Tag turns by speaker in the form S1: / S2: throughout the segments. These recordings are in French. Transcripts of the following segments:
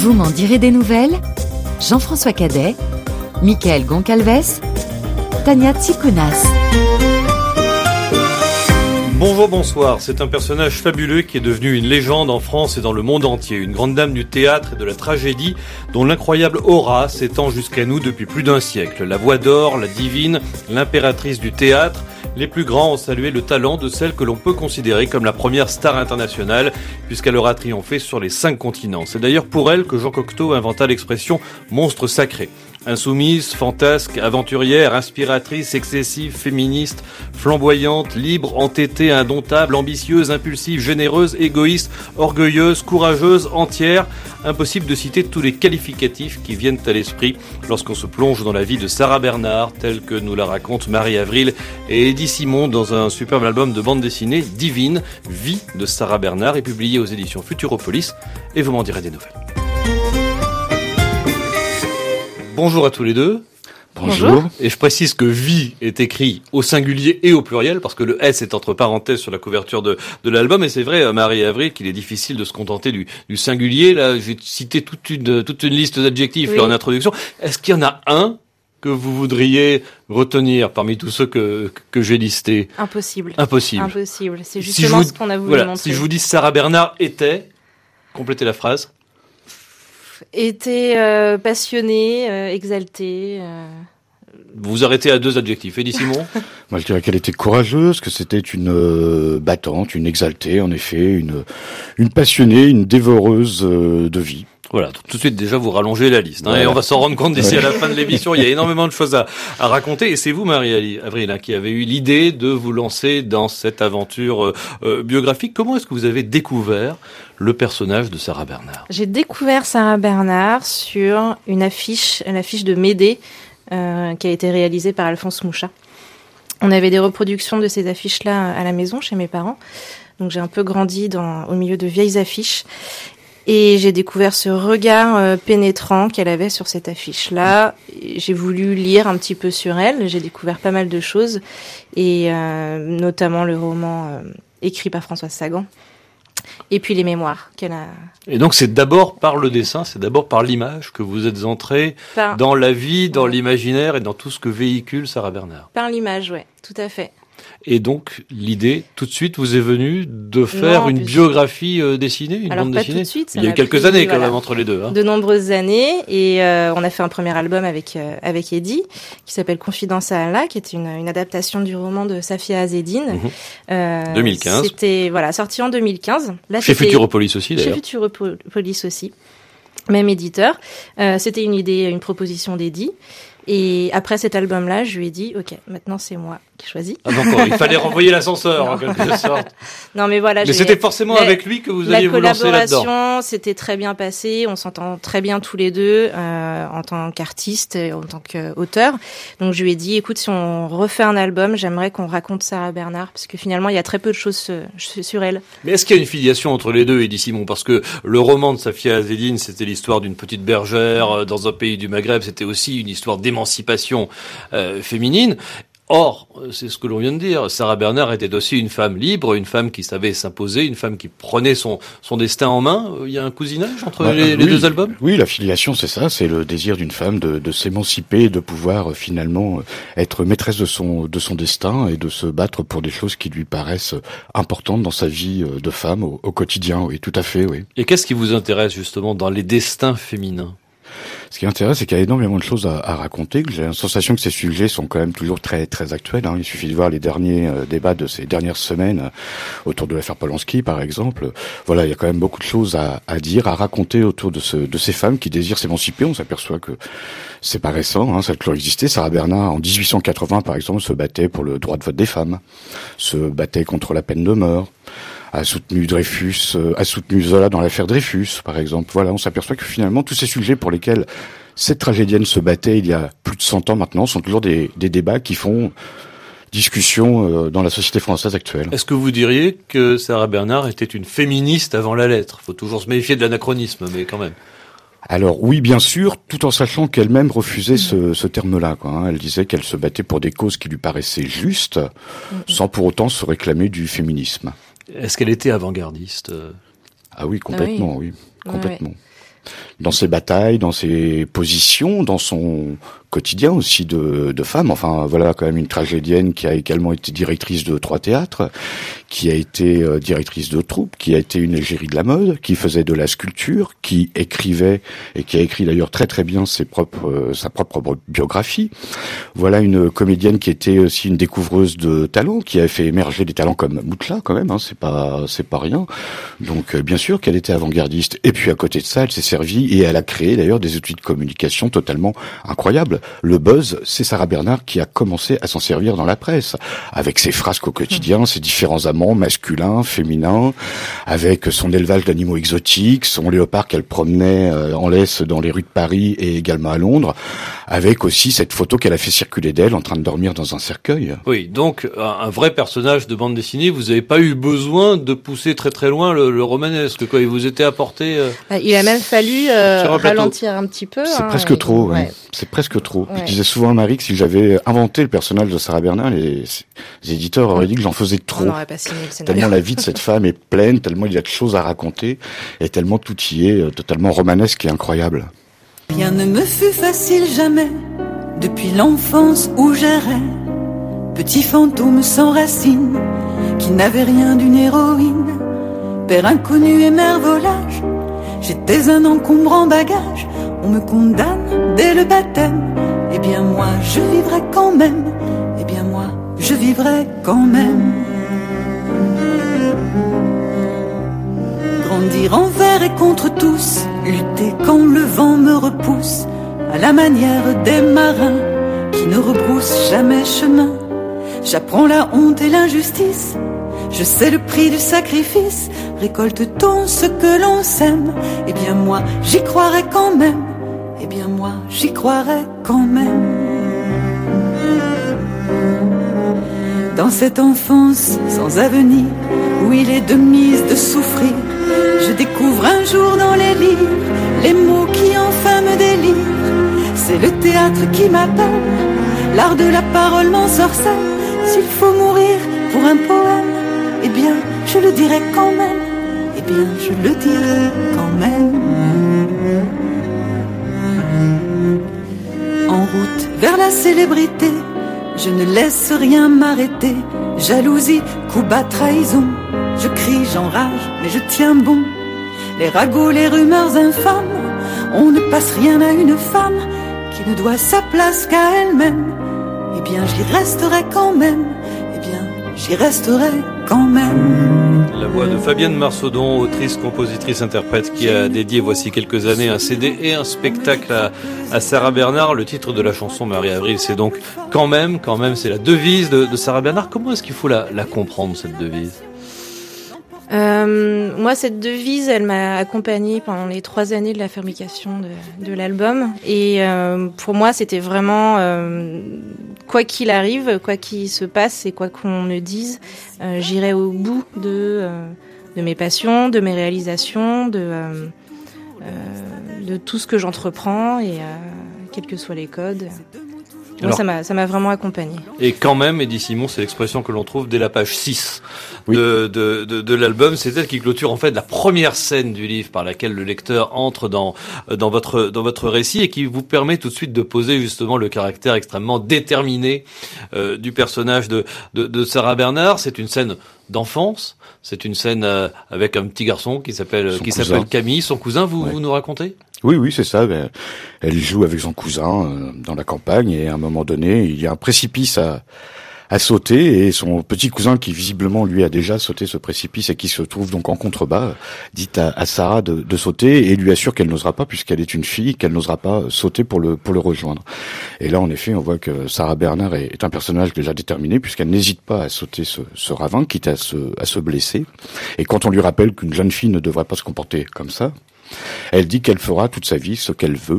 S1: Vous m'en direz des nouvelles? Jean-François Cadet, Michael Goncalves, Tania Tsikounas.
S2: Bonjour, bonsoir. C'est un personnage fabuleux qui est devenu une légende en France et dans le monde entier. Une grande dame du théâtre et de la tragédie dont l'incroyable aura s'étend jusqu'à nous depuis plus d'un siècle. La voix d'or, la divine, l'impératrice du théâtre. Les plus grands ont salué le talent de celle que l'on peut considérer comme la première star internationale, puisqu'elle aura triomphé sur les 5 continents. C'est d'ailleurs pour elle que Jean Cocteau inventa l'expression « monstre sacré ». Insoumise, fantasque, aventurière, inspiratrice, excessive, féministe, flamboyante, libre, entêtée, indomptable, ambitieuse, impulsive, généreuse, égoïste, orgueilleuse, courageuse, entière. Impossible de citer tous les qualificatifs qui viennent à l'esprit lorsqu'on se plonge dans la vie de Sarah Bernard, telle que nous la racontent Marie Avril et Eddie Simon dans un superbe album de bande dessinée, Divine, Vie de Sarah Bernard, est publié aux éditions Futuropolis, et vous m'en direz des nouvelles. Bonjour à tous les deux.
S3: Bonjour.
S2: Et je précise que vie est écrit au singulier et au pluriel, parce que le S est entre parenthèses sur la couverture de l'album. Et c'est vrai, Marie Avril, qu'il est difficile de se contenter du singulier. Là, j'ai cité toute une liste d'adjectifs en introduction. Est-ce qu'il y en a un que vous voudriez retenir parmi tous ceux que j'ai listés?
S3: Impossible. C'est justement ce qu'on a voulu montrer.
S2: Si je vous dis Sarah Bernard était, complétez la phrase.
S3: Était passionnée, exaltée.
S2: Vous arrêtez à 2 adjectifs. Eddie Simon?
S4: Moi, je dirais qu'elle était courageuse, que c'était une battante, une exaltée, en effet, une passionnée, une dévoreuse de vie.
S2: Voilà, tout de suite déjà vous rallongez la liste, et on va s'en rendre compte d'ici à la fin de l'émission. Il y a énormément de choses à raconter, et c'est vous, Marie Avril, qui avez eu l'idée de vous lancer dans cette aventure biographique. Comment est-ce que vous avez découvert le personnage de Sarah Bernard?
S3: J'ai découvert Sarah Bernard sur l'affiche de Médée, qui a été réalisée par Alphonse Mouchat. On avait des reproductions de ces affiches-là à la maison, chez mes parents. Donc j'ai un peu grandi au milieu de vieilles affiches. Et j'ai découvert ce regard pénétrant qu'elle avait sur cette affiche-là. J'ai voulu lire un petit peu sur elle. J'ai découvert pas mal de choses, et notamment le roman écrit par Françoise Sagan. Et puis les mémoires qu'elle a.
S2: Et donc c'est d'abord par le dessin, c'est d'abord par l'image que vous êtes entré dans la vie, dans l'imaginaire et dans tout ce que véhicule Sarah Bernard.
S3: Par l'image, ouais, tout à fait.
S2: Et donc, l'idée, tout de suite, vous est venue de faire une biographie dessinée, une bande dessinée?
S3: Tout de suite,
S2: il y a eu quelques années quand même entre les deux.
S3: De nombreuses années, et on a fait un premier album avec Eddie, qui s'appelle Confidence à Allah, qui est une adaptation du roman de Safia Azedine.
S2: 2015.
S3: C'était sorti en 2015. Là,
S2: chez Futuropolis aussi, d'ailleurs.
S3: Chez Futuropolis aussi, même éditeur. C'était une proposition d'Eddie. Et après cet album-là, je lui ai dit, OK, maintenant c'est moi qui choisis.
S2: Ah donc il fallait renvoyer l'ascenseur en quelque sorte.
S3: Non mais voilà.
S2: Mais c'était forcément avec lui que vous alliez vous lancer là-dedans.
S3: La collaboration s'était très bien passée, on s'entend très bien tous les deux en tant qu'artiste et en tant qu'auteur. Donc je lui ai dit, écoute, si on refait un album, j'aimerais qu'on raconte Sarah Bernard, parce que finalement il y a très peu de choses sur elle.
S2: Mais est-ce qu'il y a une filiation entre les deux, Eddie Simon? Parce que le roman de Safia Azedine, c'était l'histoire d'une petite bergère dans un pays du Maghreb, c'était aussi une histoire d'émancipation féminine. Or, c'est ce que l'on vient de dire, Sarah Bernard était aussi une femme libre, une femme qui savait s'imposer, une femme qui prenait son destin en main. Il y a un cousinage entre les deux albums?
S4: Oui, la filiation, c'est ça, c'est le désir d'une femme de s'émanciper, de pouvoir finalement être maîtresse de son destin et de se battre pour des choses qui lui paraissent importantes dans sa vie de femme au quotidien, oui, tout à fait, oui.
S2: Et qu'est-ce qui vous intéresse justement dans les destins féminins?
S4: Ce qui intéresse, c'est qu'il y a énormément de choses à raconter. J'ai la sensation que ces sujets sont quand même toujours très très actuels. Il suffit de voir les derniers débats de ces dernières semaines autour de l'affaire Polanski, par exemple. Voilà, il y a quand même beaucoup de choses à dire, à raconter autour de ces femmes qui désirent s'émanciper. On s'aperçoit que c'est pas récent, ça a toujours existé. Sarah Bernard, en 1880, par exemple, se battait pour le droit de vote des femmes, se battait contre la peine de mort. A soutenu Zola dans l'affaire Dreyfus, par exemple. Voilà, on s'aperçoit que finalement, tous ces sujets pour lesquels cette tragédienne se battait il y a plus de 100 ans maintenant sont toujours des débats qui font discussion dans la société française actuelle.
S2: Est-ce que vous diriez que Sarah Bernard était une féministe avant la lettre? Faut toujours se méfier de l'anachronisme, mais quand même.
S4: Alors oui, bien sûr, tout en sachant qu'elle-même refusait ce terme-là, Elle disait qu'elle se battait pour des causes qui lui paraissaient justes, sans pour autant se réclamer du féminisme.
S2: Est-ce qu'elle était avant-gardiste?
S4: Ah oui, complètement, oui, complètement. dans ses batailles, dans ses positions, dans son quotidien aussi de femme. Enfin, voilà, quand même une tragédienne qui a également été directrice de 3 théâtres, qui a été directrice de troupe, qui a été une égérie de la mode, qui faisait de la sculpture, qui écrivait et qui a écrit d'ailleurs très très bien sa propre biographie. Voilà une comédienne qui était aussi une découvreuse de talents, qui a fait émerger des talents comme Moutla quand même, hein, c'est pas rien. Donc bien sûr qu'elle était avant-gardiste. Et puis à côté de ça, elle s'est servie et elle a créé d'ailleurs des outils de communication totalement incroyables. Le buzz, c'est Sarah Bernhardt qui a commencé à s'en servir dans la presse, avec ses frasques au quotidien, ses différents amants masculins, féminins, avec son élevage d'animaux exotiques, son léopard qu'elle promenait en laisse dans les rues de Paris et également à Londres, avec aussi cette photo qu'elle a fait circuler d'elle en train de dormir dans un cercueil.
S2: Oui, donc un vrai personnage de bande dessinée, vous n'avez pas eu besoin de pousser très très loin le romanesque, quoi. Il vous était apporté...
S3: Il a même fallu ralentir un petit peu.
S4: C'est presque trop,
S3: ouais.
S4: C'est presque trop.
S3: Ouais.
S4: Je disais souvent à Marie que si j'avais inventé le personnage de Sarah Bernhardt, les éditeurs auraient dit que j'en faisais trop.
S3: On n'aurait pas signé le scénario.
S4: Tellement la vie de cette femme est pleine, tellement il y a de choses à raconter, et tellement tout y est totalement romanesque et incroyable.
S5: Rien ne me fut facile jamais, depuis l'enfance où j'errais, petit fantôme sans racines, qui n'avait rien d'une héroïne, père inconnu et mère volage, j'étais un encombrant bagage, on me condamne dès le baptême, eh bien moi je vivrai quand même, eh bien moi je vivrai quand même. Grandir envers et contre tous, lutter quand le vent me repousse, à la manière des marins qui ne rebroussent jamais chemin. J'apprends la honte et l'injustice, je sais le prix du sacrifice. Récolte-t-on ce que l'on sème? Eh bien moi j'y croirai quand même, eh bien moi j'y croirai quand même. Dans cette enfance sans avenir, où il est de mise de souffrir, je découvre un jour dans les livres les mots qui enfin me délirent. C'est le théâtre qui m'appelle, l'art de la parole m'ensorcelle. S'il faut mourir pour un poème, eh bien je le dirai quand même, eh bien je le dirai quand même. En route vers la célébrité, je ne laisse rien m'arrêter. Jalousie, coup bas, trahison, je crie, j'enrage, mais je tiens bon. Les ragots, les rumeurs infâmes, on ne passe rien à une femme qui ne doit sa place qu'à elle-même. Eh bien j'y resterai quand même, eh bien j'y resterai quand même.
S2: La voix de Fabienne Marsaudon, autrice, compositrice, interprète, qui a dédié voici quelques années un CD et un spectacle à Sarah Bernhardt. Le titre de la chanson Marie-Avril, c'est donc quand même, c'est la devise de Sarah Bernhardt. Comment est-ce qu'il faut la comprendre, cette devise?
S3: Moi, cette devise, elle m'a accompagnée pendant les 3 années de la fabrication de l'album. Et pour moi, c'était vraiment quoi qu'il arrive, quoi qu'il se passe et quoi qu'on me dise, j'irai au bout de mes passions, de mes réalisations, de tout ce que j'entreprends et quels que soient les codes. Moi, ça m'a vraiment accompagné.
S2: Et quand même, Eddie Simon, c'est l'expression que l'on trouve dès la page 6 de l'album. C'est elle qui clôture en fait la première scène du livre par laquelle le lecteur entre dans votre récit et qui vous permet tout de suite de poser justement le caractère extrêmement déterminé du personnage de Sarah Bernhardt. C'est une scène d'enfance. C'est une scène avec un petit garçon qui s'appelle Camille, son cousin. Vous nous racontez?
S4: Oui, c'est ça. Elle joue avec son cousin dans la campagne et à un moment donné, il y a un précipice à sauter et son petit cousin qui visiblement lui a déjà sauté ce précipice et qui se trouve donc en contrebas dit à Sarah de sauter et lui assure qu'elle n'osera pas puisqu'elle est une fille, qu'elle n'osera pas sauter pour le rejoindre. Et là en effet on voit que Sarah Bernhardt est un personnage déjà déterminé puisqu'elle n'hésite pas à sauter ce ravin quitte à se blesser. Et quand on lui rappelle qu'une jeune fille ne devrait pas se comporter comme ça, elle dit qu'elle fera toute sa vie ce qu'elle veut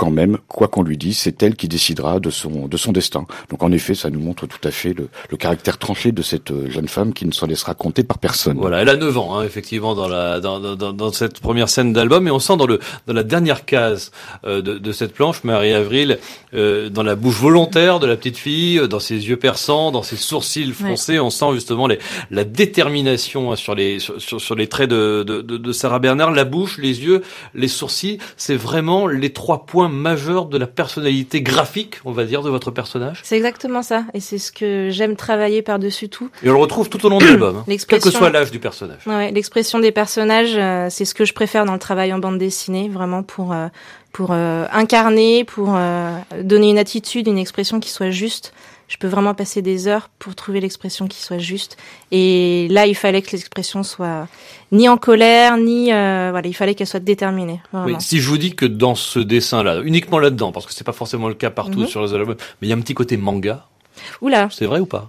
S4: quand même, quoi qu'on lui dise, c'est elle qui décidera de son destin. Donc en effet, ça nous montre tout à fait le caractère tranché de cette jeune femme qui ne s'en laissera compter par personne.
S2: Voilà, elle a 9 ans, hein, effectivement, dans cette première scène d'album, et on sent dans la dernière case de cette planche, Marie-Avril, dans la bouche volontaire de la petite fille, dans ses yeux perçants, dans ses sourcils froncés, on sent justement la détermination sur les traits de Sarah Bernhardt, la bouche, les yeux, les sourcils, c'est vraiment les 3 points majeurs de la personnalité graphique, on va dire, de votre personnage.
S3: C'est exactement ça, et c'est ce que j'aime travailler par-dessus tout.
S2: Et on le retrouve tout au long de l'album, hein, quel que soit l'âge du personnage.
S3: Ouais, l'expression des personnages, c'est ce que je préfère dans le travail en bande dessinée, vraiment pour incarner, pour donner une attitude, une expression qui soit juste. Je peux vraiment passer des heures pour trouver l'expression qui soit juste. Et là, il fallait que l'expression soit ni en colère, ni il fallait qu'elle soit déterminée.
S2: Oui, si je vous dis que dans ce dessin-là, uniquement là-dedans, parce que c'est pas forcément le cas partout sur les albums, mais il y a un petit côté manga. Oula. C'est vrai ou pas?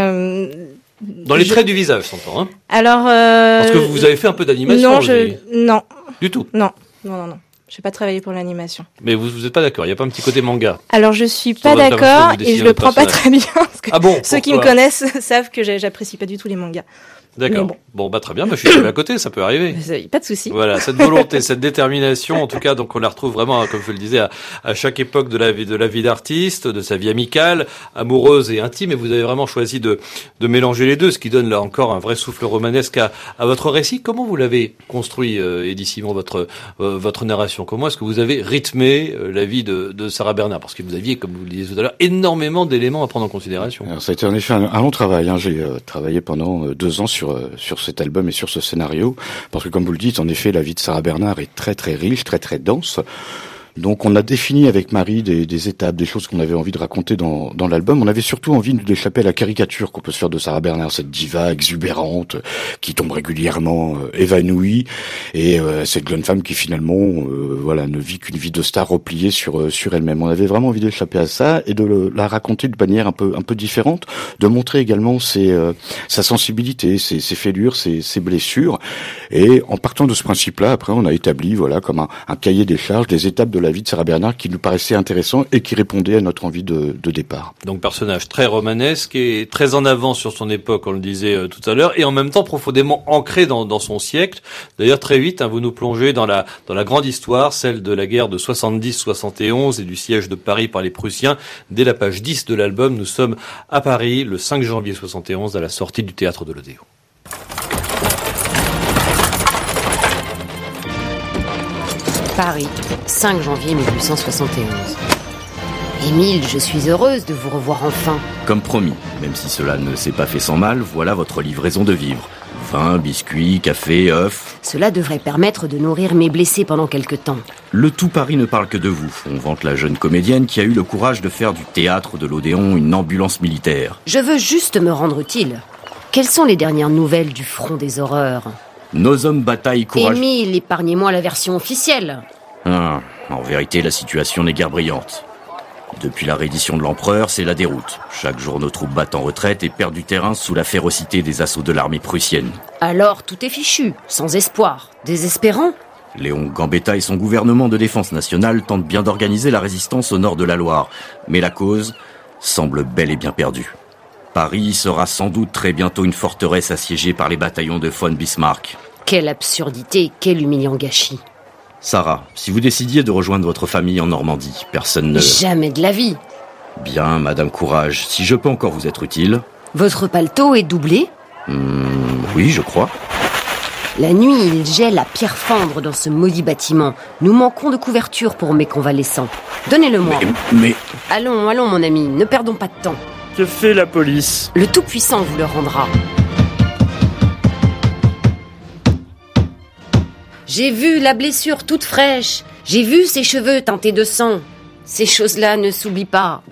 S2: Dans les traits du visage, s'entend, hein?
S3: Alors,
S2: parce que vous avez fait un peu d'animation.
S3: Non.
S2: Du tout?
S3: Non. Je n'ai pas travaillé pour l'animation.
S2: Mais vous êtes pas d'accord? Il y a pas un petit côté manga?
S3: Alors je suis pas d'accord et je le prends pas très bien parce que ceux qui me connaissent savent que j'apprécie pas du tout les mangas.
S2: D'accord. Bon, très bien. Je suis tombé à côté, ça peut arriver.
S3: Pas de souci.
S2: Voilà, cette volonté, cette détermination, en tout cas, donc on la retrouve vraiment, comme je le disais, à chaque époque de la vie d'artiste, de sa vie amicale, amoureuse et intime. Et vous avez vraiment choisi de mélanger les deux, ce qui donne là encore un vrai souffle romanesque à votre récit. Comment vous l'avez construit, Eddy Simon, votre narration? Comment est-ce que vous avez rythmé la vie de Sarah Bernhardt? Parce que vous aviez, comme vous le disiez tout à l'heure, énormément d'éléments à prendre en considération.
S4: Alors, ça a été en effet un long travail. Hein. J'ai travaillé pendant 2 ans sur cet album et sur ce scénario, parce que comme vous le dites, en effet, la vie de Sarah Bernhardt est très très riche, très très dense. Donc on a défini avec Marie des étapes, des choses qu'on avait envie de raconter dans l'album. On avait surtout envie d'échapper à la caricature qu'on peut se faire de Sarah Bernhardt, cette diva exubérante qui tombe régulièrement évanouie, et cette jeune femme qui finalement ne vit qu'une vie de star repliée sur elle-même. On avait vraiment envie d'échapper à ça et de la raconter de manière un peu différente, de montrer également sa sensibilité, ses fêlures, ses blessures. Et en partant de ce principe-là, après on a établi comme un cahier des charges, des étapes de la vie de Sarah Bernhardt qui nous paraissait intéressant et qui répondait à notre envie de départ.
S2: Donc personnage très romanesque et très en avance sur son époque, on le disait tout à l'heure, et en même temps profondément ancré dans son siècle. D'ailleurs très vite, vous nous plongez dans la grande histoire, celle de la guerre de 70-71 et du siège de Paris par les Prussiens. Dès la page 10 de l'album, nous sommes à Paris le 5 janvier 71 à la sortie du théâtre de l'Odéon.
S6: Paris, 5 janvier 1871. Émile, je suis heureuse de vous revoir enfin.
S7: Comme promis, même si cela ne s'est pas fait sans mal, voilà votre livraison de vivres. Vin, biscuits, café, œufs.
S6: Cela devrait permettre de nourrir mes blessés pendant quelque temps.
S7: Le tout Paris ne parle que de vous. On vante la jeune comédienne qui a eu le courage de faire du théâtre de l'Odéon une ambulance militaire.
S6: Je veux juste me rendre utile. Quelles sont les dernières nouvelles du front des horreurs ?
S7: Nos hommes bataillent courageux.
S6: Émile, épargnez-moi la version officielle.
S7: En vérité, la situation n'est guère brillante. Depuis la reddition de l'empereur, c'est la déroute. Chaque jour, nos troupes battent en retraite et perdent du terrain sous la férocité des assauts de l'armée prussienne.
S6: Alors, tout est fichu, sans espoir, désespérant.
S7: Léon Gambetta et son gouvernement de défense nationale tentent bien d'organiser la résistance au nord de la Loire. Mais la cause semble bel et bien perdue. Paris sera sans doute très bientôt une forteresse assiégée par les bataillons de von Bismarck.
S6: Quelle absurdité, quel humiliant gâchis.
S7: Sarah, si vous décidiez de rejoindre votre famille en Normandie, personne ne...
S6: Jamais de la vie.
S7: Bien, Madame Courage, si je peux encore vous être utile...
S6: Votre paletot est doublé ?
S7: Oui, je crois.
S6: La nuit, il gèle à pierre fendre dans ce maudit bâtiment. Nous manquons de couverture pour mes convalescents. Donnez-le-moi.
S7: Mais...
S6: Allons, mon ami, ne perdons pas de temps.
S7: Que fait la police ?
S6: Le Tout-Puissant vous le rendra. J'ai vu la blessure toute fraîche. J'ai vu ses cheveux teintés de sang. Ces choses-là ne s'oublient pas.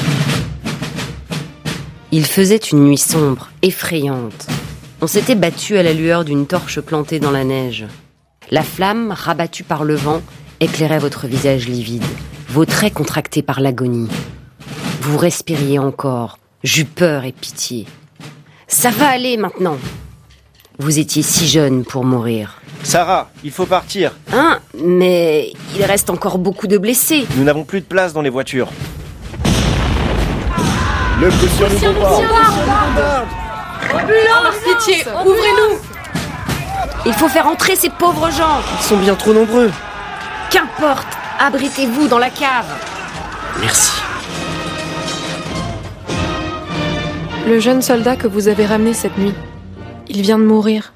S6: Il faisait une nuit sombre, effrayante. On s'était battu à la lueur d'une torche plantée dans la neige. La flamme, rabattue par le vent, éclairait votre visage livide, vos traits contractés par l'agonie. Vous respiriez encore. J'eus peur et pitié. Ça va aller maintenant. Vous étiez si jeune pour mourir,
S8: Sarah, il faut partir.
S6: Hein? Mais il reste encore beaucoup de blessés.
S8: Nous n'avons plus de place dans les voitures. Le prussien nous bombarde.
S3: Ambulance, pitié, ouvrez-nous.
S6: Il faut faire entrer ces pauvres gens.
S8: Ils sont bien trop nombreux.
S6: Qu'importe, abritez-vous dans la cave.
S8: Merci.
S9: Le jeune soldat que vous avez ramené cette nuit, il vient de mourir.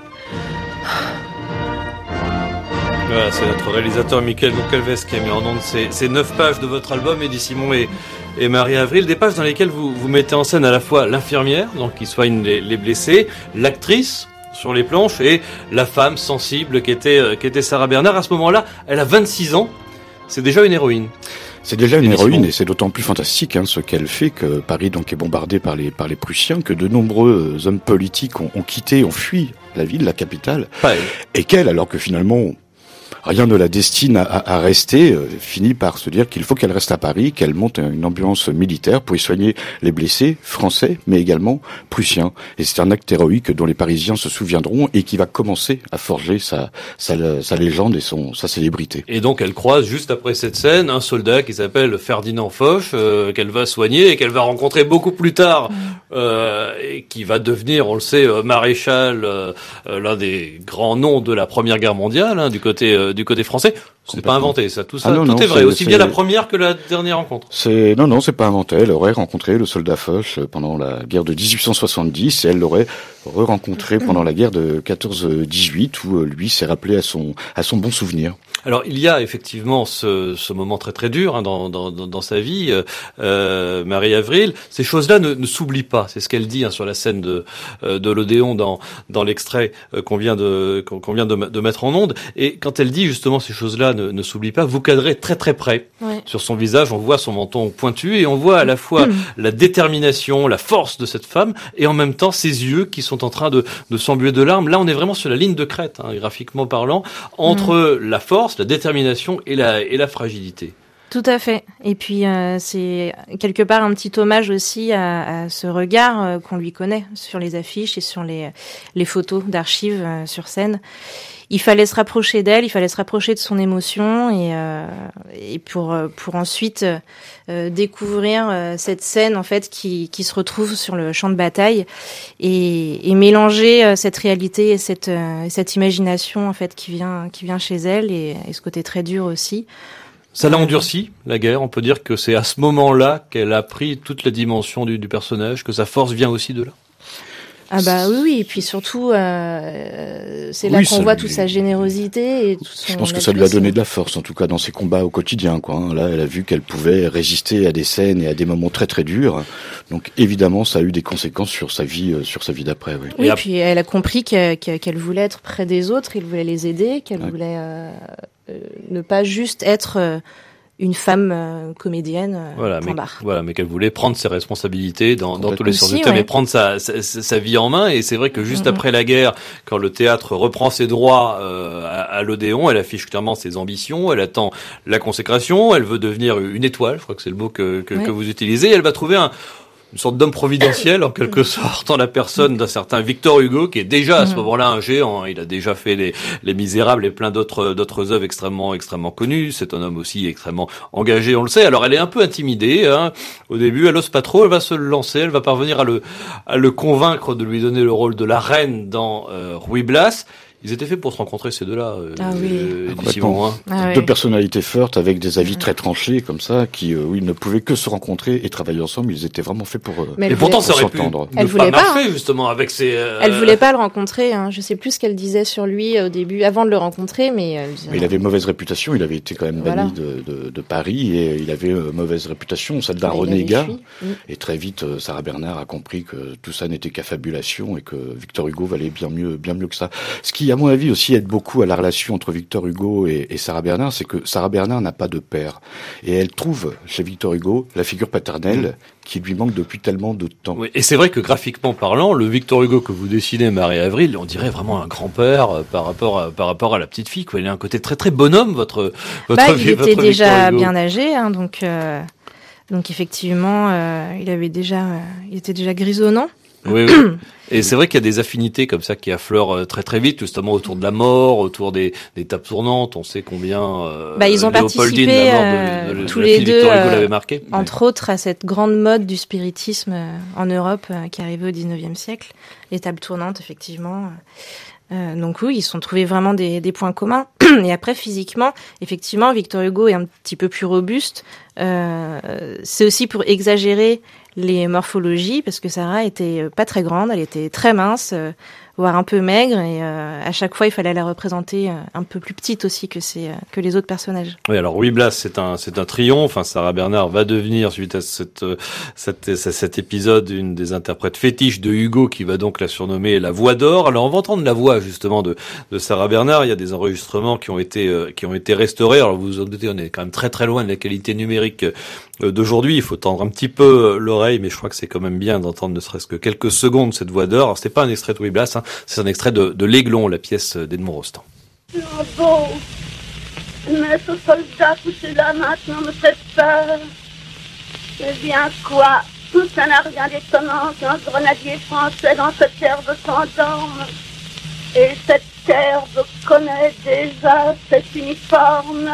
S2: Voilà, c'est notre réalisateur Michael Goncalves qui a mis en ondes ces 9 pages de votre album, Eddie Simon et Marie Avril, des pages dans lesquelles vous mettez en scène à la fois l'infirmière, donc qui soigne les blessés, l'actrice sur les planches et la femme sensible qui était Sarah Bernard. À ce moment-là, elle a 26 ans, c'est déjà une héroïne.
S4: C'est déjà une héroïne et c'est d'autant plus fantastique ce qu'elle fait que Paris donc est bombardé par les Prussiens, que de nombreux hommes politiques ont fui la ville, la capitale, et qu'elle, alors que finalement rien ne la destine à rester, finit par se dire qu'il faut qu'elle reste à Paris, qu'elle monte une ambulance militaire pour y soigner les blessés français, mais également prussiens. Et c'est un acte héroïque dont les Parisiens se souviendront et qui va commencer à forger sa légende et sa célébrité.
S2: Et donc elle croise juste après cette scène un soldat qui s'appelle Ferdinand Foch, qu'elle va soigner et qu'elle va rencontrer beaucoup plus tard, et qui va devenir, on le sait, maréchal, l'un des grands noms de la Première Guerre mondiale, du côté français. C'est pas inventé, ça, tout ça, tout est vrai, aussi bien la première que la dernière rencontre.
S4: Non, c'est pas inventé. Elle aurait rencontré le soldat Foch pendant la guerre de 1870 et elle l'aurait re-rencontré pendant la guerre de 14-18 où lui s'est rappelé à son bon souvenir.
S2: Alors il y a effectivement ce moment très très dur dans sa vie, Marie Avril. Ces choses-là ne s'oublient pas. C'est ce qu'elle dit sur la scène de l'Odéon dans l'extrait qu'on vient de mettre en onde. Et quand elle dit justement ces choses-là ne s'oublient pas, vous cadrez très très près sur son visage. On voit son menton pointu et on voit à la fois la détermination, la force de cette femme et en même temps ses yeux qui sont en train de s'embuer de larmes. Là, on est vraiment sur la ligne de crête, graphiquement parlant, entre la force, la détermination et la fragilité.
S3: Tout à fait. Et puis c'est quelque part un petit hommage aussi à ce regard qu'on lui connaît sur les affiches et sur les photos d'archives sur scène. Il fallait se rapprocher d'elle, il fallait se rapprocher de son émotion et pour ensuite découvrir cette scène en fait qui se retrouve sur le champ de bataille et mélanger cette réalité et cette imagination en fait qui vient chez elle et ce côté très dur aussi.
S2: Ça l'a endurci, la guerre. On peut dire que c'est à ce moment-là qu'elle a pris toute la dimension du personnage, que sa force vient aussi de là.
S3: Ah bah oui, et puis surtout, c'est là qu'on voit toute sa générosité et tout son.
S4: Je pense que ça lui a donné de la force, en tout cas dans ses combats au quotidien, Là, elle a vu qu'elle pouvait résister à des scènes et à des moments très très durs. Donc évidemment, ça a eu des conséquences sur sa vie d'après. Oui.
S3: Oui, et puis elle a compris qu'elle voulait être près des autres, qu'elle voulait les aider, qu'elle voulait ne pas juste être une femme comédienne.
S2: Voilà, mais qu'elle voulait prendre ses responsabilités dans tous les sens du terme, et prendre sa vie en main. Et c'est vrai que juste après la guerre, quand le théâtre reprend ses droits à l'Odéon, elle affiche clairement ses ambitions. Elle attend la consécration. Elle veut devenir une étoile. Je crois que c'est le mot que vous utilisez. Et elle va trouver une sorte d'homme providentiel, en quelque sorte, en la personne d'un certain Victor Hugo, qui est déjà à ce moment-là un géant. Il a déjà fait les Misérables et plein d'autres œuvres extrêmement connues. C'est un homme aussi extrêmement engagé, on le sait. Alors elle est un peu intimidée, au début, elle ose pas trop, elle va se lancer, elle va parvenir à le convaincre de lui donner le rôle de la reine dans Ruy Blas. Ils étaient faits pour se rencontrer, ces deux-là.
S4: Simon, deux personnalités fortes avec des avis très tranchés comme ça, qui ne pouvaient que se rencontrer et travailler ensemble. Ils étaient vraiment faits pour
S2: et pourtant ça aurait pu
S3: elle voulait pas
S2: marcher justement avec ces.
S3: Elle voulait pas le rencontrer. Je sais plus ce qu'elle disait sur lui au début, avant de le rencontrer, mais
S4: il avait mauvaise réputation. Il avait été quand même banni de Paris et il avait mauvaise réputation, celle d'un renégat. Et très vite, Sarah Bernard a compris que tout ça n'était qu'affabulation et que Victor Hugo valait bien mieux que ça. Ce qui, à mon avis, aussi aide beaucoup à la relation entre Victor Hugo et Sarah Bernard, c'est que Sarah Bernard n'a pas de père. Et elle trouve chez Victor Hugo la figure paternelle qui lui manque depuis tellement de temps.
S2: Oui, et c'est vrai que graphiquement parlant, le Victor Hugo que vous dessinez, Marie Avril, on dirait vraiment un grand-père par rapport à la petite fille. Il a un côté très très bonhomme, votre
S3: il était déjà bien âgé, donc effectivement, il était déjà grisonnant.
S2: Oui. Et c'est vrai qu'il y a des affinités comme ça qui affleurent très très vite, justement autour de la mort, autour des tables tournantes. On sait combien
S3: ils ont
S2: Léopoldine,
S3: participé
S2: la mort de
S3: tous
S2: la
S3: les
S2: fille
S3: deux,
S2: Victor Hugo l'avait marqué.
S3: entre autres, à cette grande mode du spiritisme en Europe qui arrivait au 19e siècle. Les tables tournantes, effectivement. Donc oui, ils se sont trouvés vraiment des points communs. Et après, physiquement, effectivement, Victor Hugo est un petit peu plus robuste. C'est aussi pour exagérer les morphologies, parce que Sarah était pas très grande, elle était très mince, voire un peu maigre, et à chaque fois, il fallait la représenter un peu plus petite aussi que les autres personnages.
S2: Oui, alors Ruy Blas, c'est un triomphe. Enfin, Sarah Bernhardt va devenir, suite à cet épisode, une des interprètes fétiches de Hugo, qui va donc la surnommer la Voix d'Or. Alors, on va entendre la voix, justement, de Sarah Bernhardt. Il y a des enregistrements qui ont été restaurés. Alors, vous vous en doutez, on est quand même très très loin de la qualité numérique d'aujourd'hui. Il faut tendre un petit peu l'oreille, mais je crois que c'est quand même bien d'entendre ne serait-ce que quelques secondes cette Voix d'Or. Alors, c'est pas un extrait de Ruy Blas, hein, c'est un extrait de L'Aiglon, la pièce d'Edmond Rostand.
S10: Bon, mais ce soldat couché là maintenant me fait peur. Eh bien quoi, ça n'a rien d'étonnant qu'un grenadier français dans cette herbe s'endorme. Et cette herbe connaît déjà cet uniforme.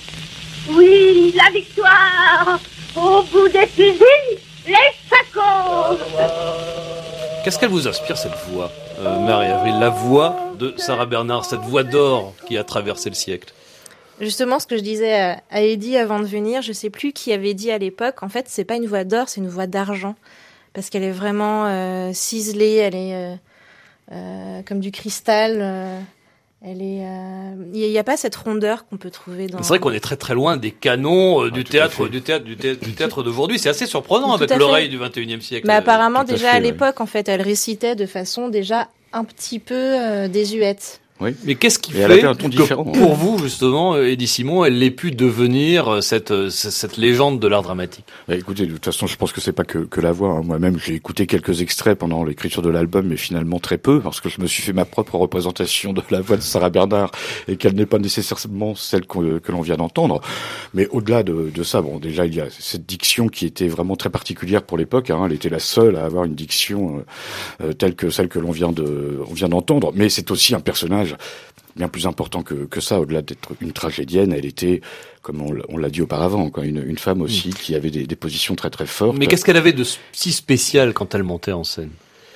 S10: Oui, la victoire, au bout des fusils, les shakos.
S2: Qu'est-ce qu'elle vous inspire, cette voix, Marie-Avril, la voix de Sarah Bernhardt, cette voix d'or qui a traversé le siècle?
S3: Justement, ce que je disais à Eddy avant de venir, je sais plus qui avait dit à l'époque, en fait, c'est pas une voix d'or, c'est une voix d'argent. Parce qu'elle est vraiment ciselée, elle est comme du cristal. Elle est, il y a pas cette rondeur qu'on peut trouver dans.
S2: C'est vrai qu'on est très très loin des canons du théâtre d'aujourd'hui. C'est assez surprenant avec l'oreille du 21e siècle.
S3: Mais apparemment déjà à l'époque, en fait, elle récitait de façon déjà un petit peu désuète.
S4: Oui.
S2: Mais qu'est-ce qui fait que pour vous, justement, Eddy Simon, elle ait pu devenir cette légende de l'art dramatique?
S4: Écoutez, de toute façon, je pense que c'est pas que la voix. Hein. Moi-même, j'ai écouté quelques extraits pendant l'écriture de l'album, mais finalement très peu, parce que je me suis fait ma propre représentation de la voix de Sarah Bernhardt, et qu'elle n'est pas nécessairement celle que l'on vient d'entendre. Mais au-delà de ça, bon, déjà, il y a cette diction qui était vraiment très particulière pour l'époque. Hein. Elle était la seule à avoir une diction telle que celle que l'on vient d'entendre. Mais c'est aussi un personnage bien plus important que ça, au-delà d'être une tragédienne, elle était, comme on l'a dit auparavant, quoi, une femme aussi qui avait des positions très très fortes.
S2: Mais qu'est-ce qu'elle avait de si spécial quand elle montait en scène?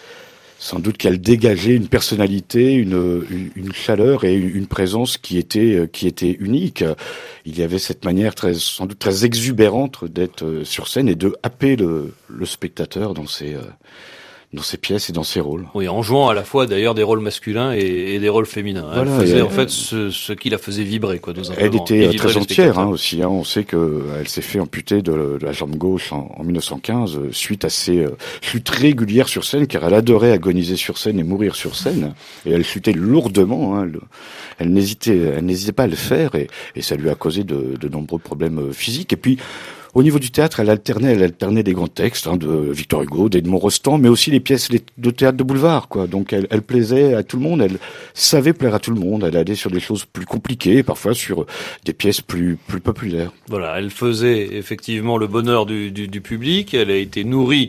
S4: Sans doute qu'elle dégageait une personnalité, une chaleur et une présence qui était unique. Il y avait cette manière sans doute très exubérante d'être sur scène et de happer le spectateur dans ses pièces et dans ses rôles.
S2: Oui, en jouant à la fois d'ailleurs des rôles masculins et des rôles féminins. Elle faisait en fait ce qui la faisait vibrer, quoi.
S4: Elle était très entière, aussi. Hein. On sait que elle s'est fait amputer de la jambe gauche en 1915 suite à ses chutes régulières sur scène, car elle adorait agoniser sur scène et mourir sur scène. Et elle chutait lourdement. Hein. Elle n'hésitait pas à le faire, et ça lui a causé de nombreux problèmes physiques. Et puis, au niveau du théâtre, elle alternait des grands textes, hein, de Victor Hugo, d'Edmond Rostand, mais aussi les pièces de théâtre de boulevard, quoi. Donc elle plaisait à tout le monde, elle savait plaire à tout le monde, elle allait sur des choses plus compliquées, parfois sur des pièces plus populaires.
S2: Voilà, elle faisait effectivement le bonheur du public, elle a été nourrie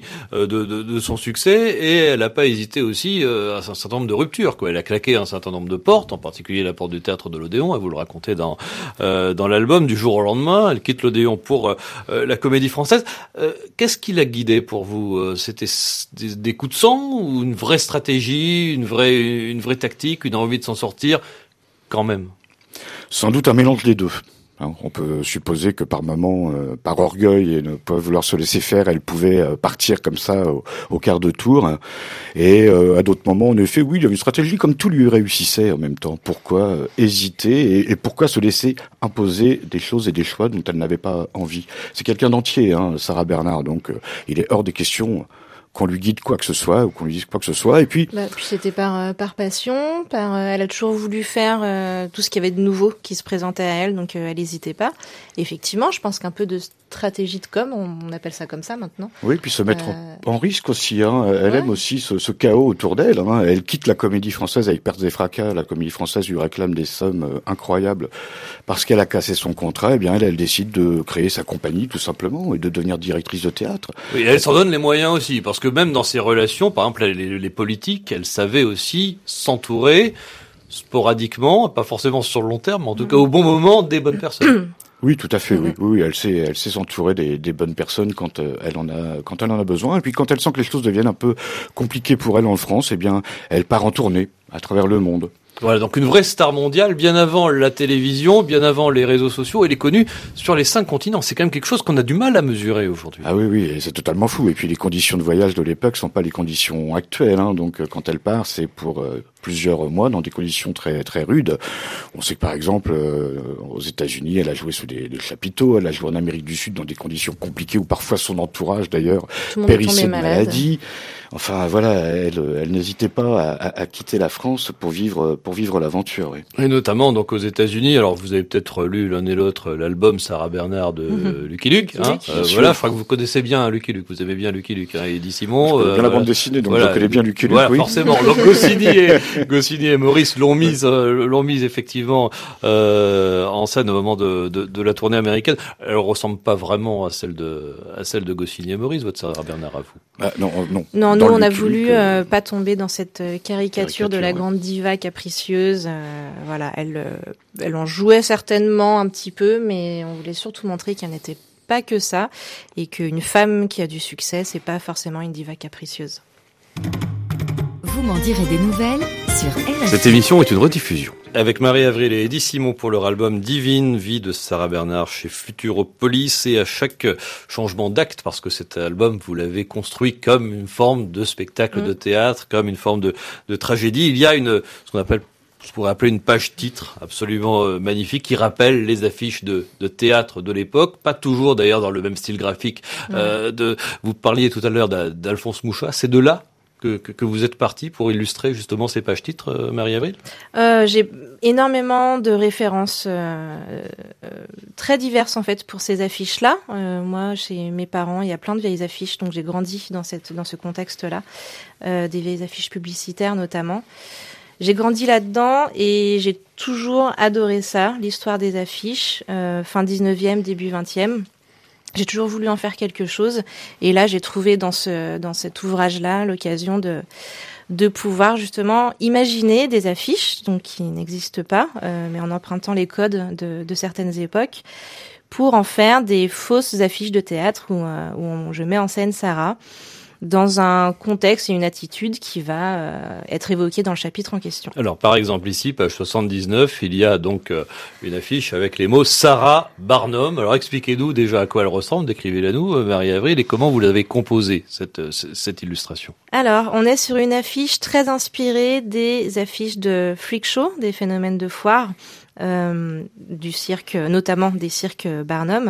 S2: de son succès, et elle n'a pas hésité aussi à un certain nombre de ruptures, quoi. Elle a claqué un certain nombre de portes, en particulier la porte du théâtre de l'Odéon, elle vous le racontez dans l'album, du jour au lendemain. Elle quitte l'Odéon pour la Comédie Française. Qu'est-ce qui l'a guidée pour vous? C'était des coups de sang ou une vraie stratégie, une vraie tactique, une envie de s'en sortir quand même?
S4: Sans doute un mélange des deux. On peut supposer que par moment, par orgueil et ne pas vouloir se laisser faire, elle pouvait partir comme ça au quart de tour. Et à d'autres moments, en effet, oui, il y avait une stratégie, comme tout lui réussissait en même temps. Pourquoi hésiter et pourquoi se laisser imposer des choses et des choix dont elle n'avait pas envie? C'est quelqu'un d'entier, hein, Sarah Bernhardt, donc il est hors des questions qu'on lui guide quoi que ce soit ou qu'on lui dise quoi que ce soit. Et puis,
S3: c'était par passion, elle a toujours voulu faire tout ce qu'il y avait de nouveau qui se présentait à elle, donc elle n'hésitait pas. Et effectivement, je pense qu'un peu de stratégie de com, on appelle ça comme ça maintenant.
S4: Oui, puis se mettre en risque aussi. Elle aime aussi ce chaos autour d'elle. Elle quitte la comédie française avec Pertes et Fracas. La comédie française lui réclame des sommes incroyables parce qu'elle a cassé son contrat. Eh bien, elle décide de créer sa compagnie tout simplement et de devenir directrice de théâtre.
S2: Oui, elle s'en donne les moyens aussi, parce que même dans ses relations, par exemple les politiques, elle savait aussi s'entourer sporadiquement, pas forcément sur le long terme, mais en tout cas au bon moment, des bonnes personnes.
S4: Oui, tout à fait. Oui, elle sait s'entourer des bonnes personnes quand elle en a besoin. Et puis quand elle sent que les choses deviennent un peu compliquées pour elle en France, eh bien, elle part en tournée à travers le monde.
S2: Voilà, donc une vraie star mondiale, bien avant la télévision, bien avant les réseaux sociaux. Elle est connue sur les 5 continents. C'est quand même quelque chose qu'on a du mal à mesurer aujourd'hui.
S4: Ah oui, et c'est totalement fou. Et puis les conditions de voyage de l'époque sont pas les conditions actuelles. Donc quand elle part, c'est pour plusieurs mois dans des conditions très très rudes. On sait que par exemple aux États-Unis, elle a joué sous des chapiteaux. Elle a joué en Amérique du Sud dans des conditions compliquées où parfois son entourage d'ailleurs périssait de maladie. Enfin voilà, elle n'hésitait pas à quitter la France pour vivre l'aventure. Oui.
S2: Et notamment donc aux États-Unis. Alors vous avez peut-être lu l'un et l'autre l'album Sarah Bernard de Lucky Luke. Voilà, je crois que vous connaissez bien Lucky Luke. Vous aimez bien Lucky Luke et Eddie Simon.
S4: Bien la bande dessinée, donc je connais bien Lucky Luke.
S2: Voilà,
S4: oui.
S2: Forcément. Donc Goscinny et Maurice l'ont mise effectivement en scène au moment de la tournée américaine. Elle ressemble pas vraiment à celle de Goscinny et Maurice, votre Sarah Bernard à vous.
S3: Non, nous on a voulu pas tomber dans cette caricature de la grande diva capricieuse. Voilà, elle en jouait certainement un petit peu, mais on voulait surtout montrer qu'elle n'était pas que ça et qu'une femme qui a du succès, c'est pas forcément une diva capricieuse.
S1: Vous m'en direz des nouvelles sur RFI.
S2: Cette émission est une rediffusion. Avec Marie Avril et Eddie Simon pour leur album Divine, vie de Sarah Bernard chez Futuropolis. Et à chaque changement d'acte, parce que cet album, vous l'avez construit comme une forme de spectacle de théâtre, comme une forme de tragédie, il y a ce qu'on appelle, je pourrais appeler une page titre absolument magnifique qui rappelle les affiches de théâtre de l'époque, pas toujours d'ailleurs dans le même style graphique. Vous parliez tout à l'heure d'Alphonse Mouchat, c'est de là que vous êtes parti pour illustrer justement ces pages titres, Marie-Avril ?
S3: J'ai énormément de références très diverses en fait pour ces affiches-là. Moi, chez mes parents, il y a plein de vieilles affiches, donc j'ai grandi dans ce contexte-là, des vieilles affiches publicitaires notamment. J'ai grandi là-dedans et j'ai toujours adoré ça, l'histoire des affiches, fin 19e, début 20e. J'ai toujours voulu en faire quelque chose et là j'ai trouvé dans cet ouvrage-là l'occasion de pouvoir justement imaginer des affiches donc qui n'existent pas, mais en empruntant les codes de certaines époques pour en faire des fausses affiches de théâtre où je mets en scène Sarah dans un contexte et une attitude qui va être évoquée dans le chapitre en question.
S2: Alors, par exemple, ici, page 79, il y a donc une affiche avec les mots Sarah Barnum. Alors, expliquez-nous déjà à quoi elle ressemble, décrivez-la nous, Marie-Avril, et comment vous l'avez composée, cette illustration.
S3: Alors, on est sur une affiche très inspirée des affiches de freak show, des phénomènes de foire, du cirque, notamment des cirques Barnum.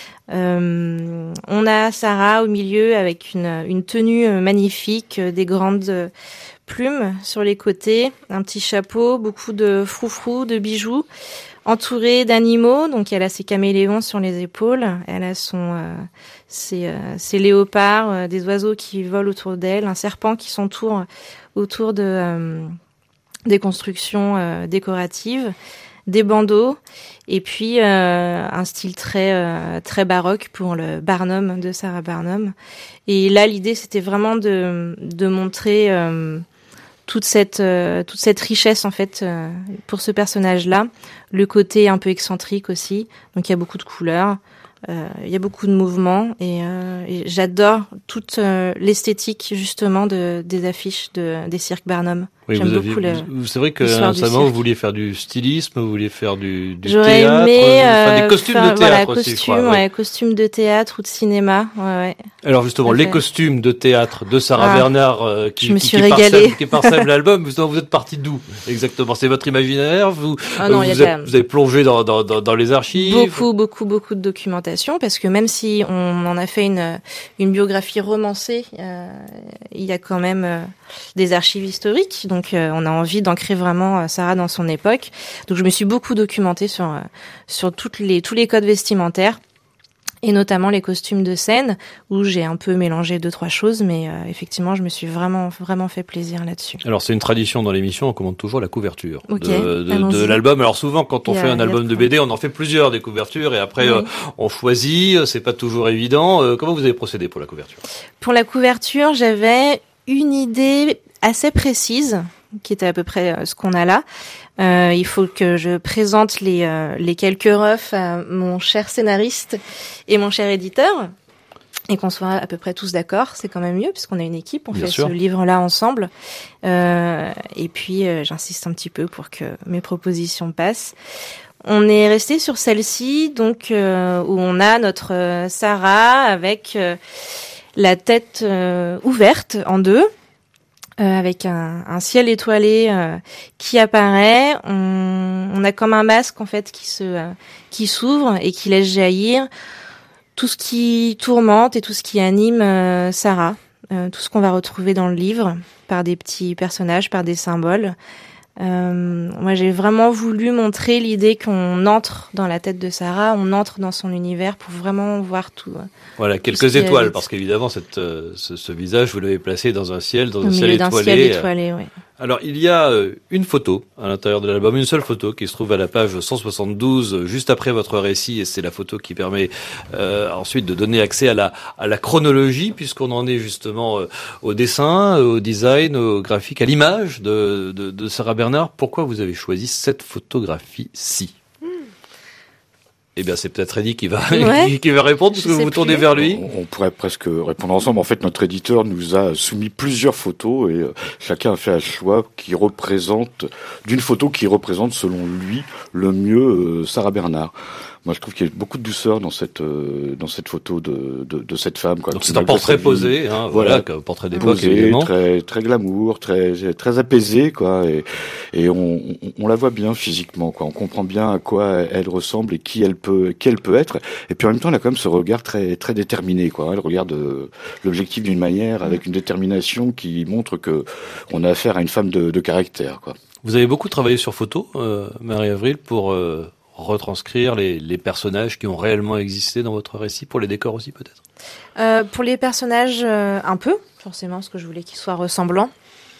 S3: On a Sarah au milieu avec une tenue magnifique, des grandes plumes sur les côtés, un petit chapeau, beaucoup de froufrous, de bijoux, entourée d'animaux. Donc elle a ses caméléons sur les épaules, elle a ses léopards, des oiseaux qui volent autour d'elle, un serpent qui s'entoure autour des constructions décoratives, des bandeaux et puis un style très baroque pour le Barnum de Sarah Barnum. Et là l'idée c'était vraiment de montrer toute cette richesse en fait pour ce personnage-là, le côté un peu excentrique aussi. Donc il y a beaucoup de couleurs, il y a beaucoup de mouvements et j'adore toute l'esthétique justement des affiches des cirques Barnum.
S2: Oui,
S3: j'aime beaucoup
S2: c'est vrai que récemment vous vouliez faire du stylisme, vous vouliez faire du
S3: J'aurais
S2: théâtre,
S3: aimé
S2: des costumes de théâtre aussi, je crois.
S3: Costumes de théâtre ou de cinéma. Ouais.
S2: Alors justement, les costumes de théâtre de Sarah Bernard qui parsèment l'album, vous êtes parti d'où exactement? C'est votre imaginaire? Vous avez plongé dans les archives?
S3: Beaucoup de documentation, parce que même si on en a fait une biographie romancée, il y a quand même des archives historiques. Donc on a envie d'ancrer vraiment Sarah dans son époque. Donc je me suis beaucoup documentée sur tous les codes vestimentaires. et notamment les costumes de scène où j'ai un peu mélangé 2-3 choses, mais effectivement je me suis vraiment fait plaisir là-dessus.
S2: Alors c'est une tradition dans l'émission, on commande toujours la couverture
S3: Okay,
S2: de l'album. Alors souvent quand on fait un album de BD, on en fait plusieurs des couvertures et après on choisit, c'est pas toujours évident. Comment vous avez procédé pour la couverture? Pour
S3: la couverture, j'avais une idée assez précise qui était à peu près ce qu'on a là. Il faut que je présente les quelques refs à mon cher scénariste et mon cher éditeur et qu'on soit à peu près tous d'accord. C'est quand même mieux puisqu'on a une équipe, on fait ce livre-là ensemble. Et puis j'insiste un petit peu pour que mes propositions passent. On est resté sur celle-ci, donc où on a notre Sarah avec la tête ouverte en deux. Avec un ciel étoilé qui apparaît, on a comme un masque en fait qui s'ouvre et qui laisse jaillir tout ce qui tourmente et tout ce qui anime Sarah, tout ce qu'on va retrouver dans le livre par des petits personnages, par des symboles. Moi, j'ai vraiment voulu montrer l'idée qu'on entre dans la tête de Sarah, on entre dans son univers pour vraiment voir tout.
S2: Voilà, quelques étoiles, parce qu'évidemment, ce visage, vous l'avez placé dans un ciel, dans un ciel étoilé.
S3: Ciel étoilé, oui.
S2: Alors, il y a une photo à l'intérieur de l'album, une seule photo qui se trouve à la page 172, juste après votre récit, et c'est la photo qui permet ensuite de donner accès à la chronologie, puisqu'on en est justement au dessin, au design, au graphique, à l'image de Sarah Bernard. Pourquoi vous avez choisi cette photographie-ci? Eh bien, c'est peut-être Eddie qui va répondre, puisque vous vous tournez vers lui.
S4: On pourrait presque répondre ensemble. En fait, notre éditeur nous a soumis plusieurs photos et chacun a fait un choix d'une photo qui représente, selon lui, le mieux Sarah Bernard. Moi, je trouve qu'il y a beaucoup de douceur dans cette photo de cette femme, quoi.
S2: Donc c'est un portrait posé, hein, voilà, un portrait d'époque, évidemment.
S4: Très glamour, très apaisé, quoi, et on la voit bien physiquement, quoi. On comprend bien à quoi elle ressemble et qui elle peut être. Et puis en même temps, elle a quand même ce regard très déterminé, quoi. Elle regarde l'objectif d'une manière avec une détermination qui montre que on a affaire à une femme de caractère, quoi.
S2: Vous avez beaucoup travaillé sur photo, Marie-Avril, pour retranscrire les personnages qui ont réellement existé dans votre récit, pour les décors aussi peut-être?
S3: Pour les personnages, un peu, forcément, parce que je voulais qu'ils soient ressemblants.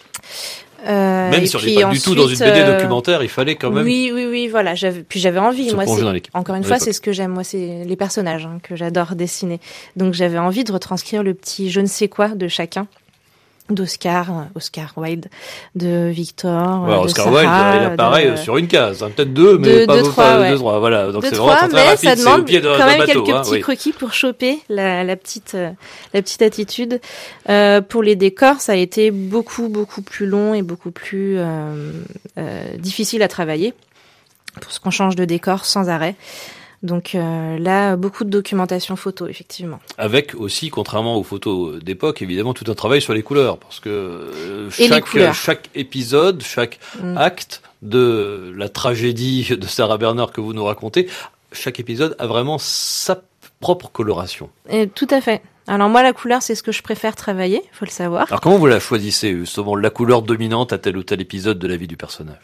S2: Même si on n'est pas du tout dans une BD documentaire, il fallait quand même...
S3: Oui, voilà. J'avais envie, moi, encore une fois,
S2: l'époque.
S3: c'est ce que j'aime, moi, c'est les personnages que j'adore dessiner. Donc j'avais envie de retranscrire le petit je ne sais quoi de chacun. Oscar Wilde, de Victor,
S2: ouais,
S3: de
S2: Oscar
S3: Sarah,
S2: Wilde, il apparaît sur une case, hein, peut-être deux, mais pas deux, trois, voilà. Donc c'est vraiment très rapide, c'est au pied d'un bateau.
S3: Quand même quelques petits croquis pour choper la petite attitude. Pour les décors, ça a été beaucoup plus long et beaucoup plus difficile à travailler, parce qu'on change de décor sans arrêt. Donc là, beaucoup de documentation photo, effectivement.
S2: Avec aussi, contrairement aux photos d'époque, évidemment, tout un travail sur les couleurs, parce que chaque épisode, chaque acte de la tragédie de Sarah Bernard que vous nous racontez, chaque épisode a vraiment sa propre coloration.
S3: Et tout à fait. Alors moi, la couleur, c'est ce que je préfère travailler, faut le savoir.
S2: Alors comment vous la choisissez, justement, la couleur dominante à tel ou tel épisode de la vie du personnage?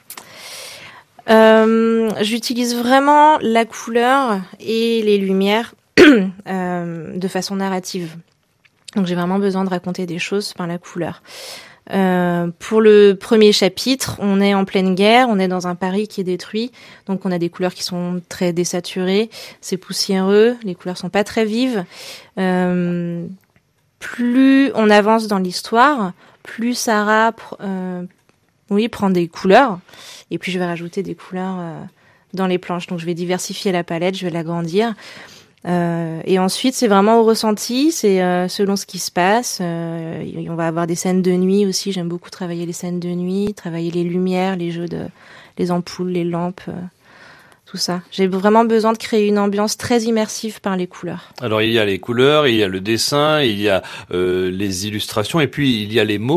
S3: J'utilise vraiment la couleur et les lumières de façon narrative. Donc j'ai vraiment besoin de raconter des choses par la couleur. Pour le premier chapitre, on est en pleine guerre, on est dans un Paris qui est détruit, donc on a des couleurs qui sont très désaturées, c'est poussiéreux, les couleurs sont pas très vives. Plus on avance dans l'histoire, plus Sarah prend des couleurs, et puis je vais rajouter des couleurs dans les planches. Donc je vais diversifier la palette, je vais l'agrandir. Et ensuite, c'est vraiment au ressenti, c'est selon ce qui se passe. On va avoir des scènes de nuit aussi, j'aime beaucoup travailler les scènes de nuit, travailler les lumières, les jeux les ampoules, les lampes, tout ça. J'ai vraiment besoin de créer une ambiance très immersive par les couleurs.
S2: Alors il y a les couleurs, il y a le dessin, il y a les illustrations, et puis il y a les mots.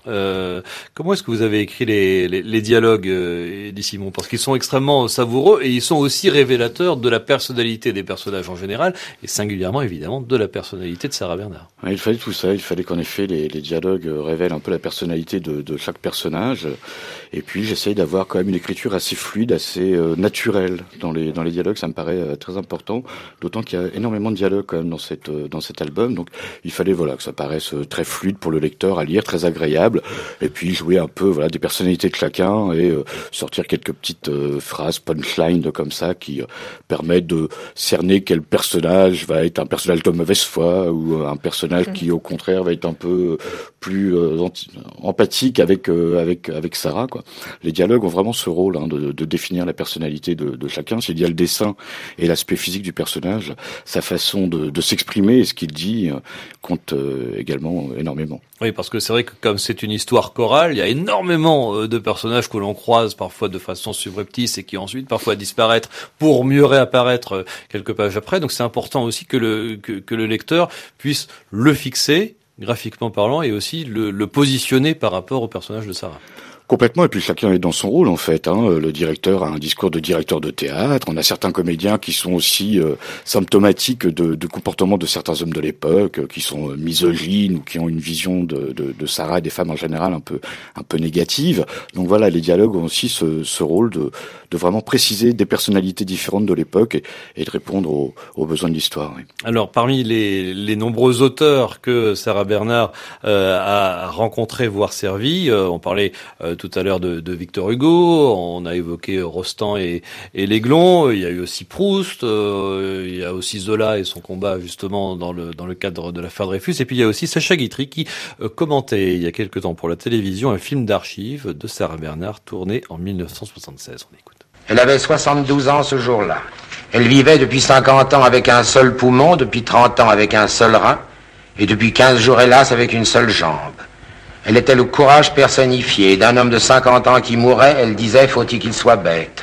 S2: Comment est-ce que vous avez écrit les dialogues, Eddie Simon? Parce qu'ils sont extrêmement savoureux et ils sont aussi révélateurs de la personnalité des personnages en général et singulièrement évidemment de la personnalité de Sarah Bernhardt.
S4: Ouais, il fallait tout ça, il fallait qu'en effet les dialogues révèlent un peu la personnalité de chaque personnage. Et puis j'essaye d'avoir quand même une écriture assez fluide, assez naturelle dans les dialogues. Ça me paraît très important, d'autant qu'il y a énormément de dialogues quand même dans cet album. Donc il fallait que ça paraisse très fluide pour le lecteur à lire, très agréable. Et puis jouer un peu des personnalités de chacun et sortir quelques petites phrases punchline comme ça qui permettent de cerner quel personnage va être un personnage de mauvaise foi ou un personnage qui au contraire va être un peu plus empathique avec Sarah, quoi. Les dialogues ont vraiment ce rôle de définir la personnalité de chacun. S'il y a le dessin et l'aspect physique du personnage, sa façon de s'exprimer et ce qu'il dit compte également énormément.
S2: Oui, parce que c'est vrai que comme c'est une histoire chorale, il y a énormément de personnages que l'on croise parfois de façon subreptice et qui ensuite parfois disparaître pour mieux réapparaître quelques pages après. Donc c'est important aussi que le lecteur puisse le fixer graphiquement parlant et aussi le positionner par rapport au personnage de Sarah.
S4: Complètement, et puis chacun est dans son rôle en fait. Le directeur a un discours de directeur de théâtre. On a certains comédiens qui sont aussi symptomatiques de comportements de certains hommes de l'époque, qui sont misogynes ou qui ont une vision de Sarah et des femmes en général un peu négative. Donc voilà, les dialogues ont aussi ce rôle de vraiment préciser des personnalités différentes de l'époque et de répondre aux besoins de l'histoire. Oui.
S2: Alors parmi les nombreux auteurs que Sarah Bernhardt a rencontrés, voire servis, on parlait tout à l'heure de Victor Hugo, on a évoqué Rostand et l'Aiglon, il y a eu aussi Proust, il y a aussi Zola et son combat justement dans le cadre de l'affaire Dreyfus, et puis il y a aussi Sacha Guitry qui commentait il y a quelque temps pour la télévision un film d'archives de Sarah Bernhardt tourné en 1976. On écoute.
S11: Elle avait 72 ans ce jour-là. Elle vivait depuis 50 ans avec un seul poumon, depuis 30 ans avec un seul rein, et depuis 15 jours hélas avec une seule jambe. Elle était le courage personnifié. D'un homme de 50 ans qui mourait, elle disait, faut-il qu'il soit bête.